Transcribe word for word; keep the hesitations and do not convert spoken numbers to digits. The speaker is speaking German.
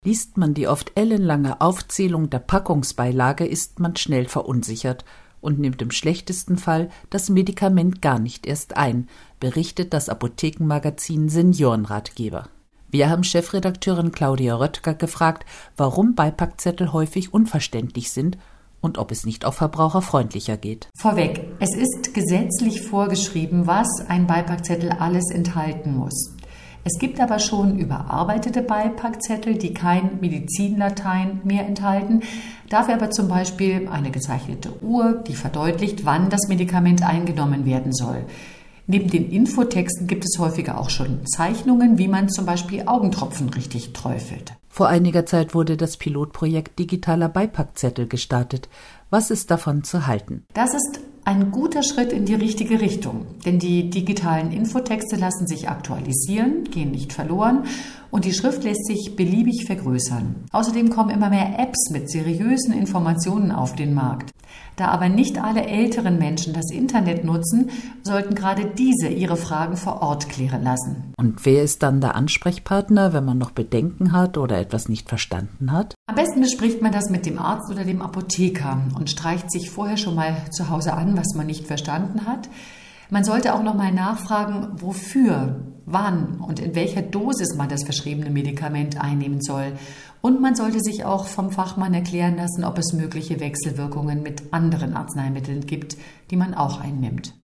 Liest man die oft ellenlange Aufzählung der Packungsbeilage, ist man schnell verunsichert und nimmt im schlechtesten Fall das Medikament gar nicht erst ein, berichtet das Apothekenmagazin Seniorenratgeber. Wir haben Chefredakteurin Claudia Röttger gefragt, warum Beipackzettel häufig unverständlich sind und ob es nicht auch verbraucherfreundlicher geht. Vorweg, es ist gesetzlich vorgeschrieben, was ein Beipackzettel alles enthalten muss. Es gibt aber schon überarbeitete Beipackzettel, die kein Medizinlatein mehr enthalten, dafür aber zum Beispiel eine gezeichnete Uhr, die verdeutlicht, wann das Medikament eingenommen werden soll. Neben den Infotexten gibt es häufiger auch schon Zeichnungen, wie man zum Beispiel Augentropfen richtig träufelt. Vor einiger Zeit wurde das Pilotprojekt digitaler Beipackzettel gestartet. Was ist davon zu halten? Das ist ein guter Schritt in die richtige Richtung, denn die digitalen Infotexte lassen sich aktualisieren, gehen nicht verloren und die Schrift lässt sich beliebig vergrößern. Außerdem kommen immer mehr Apps mit seriösen Informationen auf den Markt. Da aber nicht alle älteren Menschen das Internet nutzen, sollten gerade diese ihre Fragen vor Ort klären lassen. Und wer ist dann der Ansprechpartner, wenn man noch Bedenken hat oder etwas nicht verstanden hat? Am besten bespricht man das mit dem Arzt oder dem Apotheker und streicht sich vorher schon mal zu Hause an, was man nicht verstanden hat. Man sollte auch noch mal nachfragen, wofür, wann und in welcher Dosis man das verschriebene Medikament einnehmen soll. Und man sollte sich auch vom Fachmann erklären lassen, ob es mögliche Wechselwirkungen mit anderen Arzneimitteln gibt, die man auch einnimmt.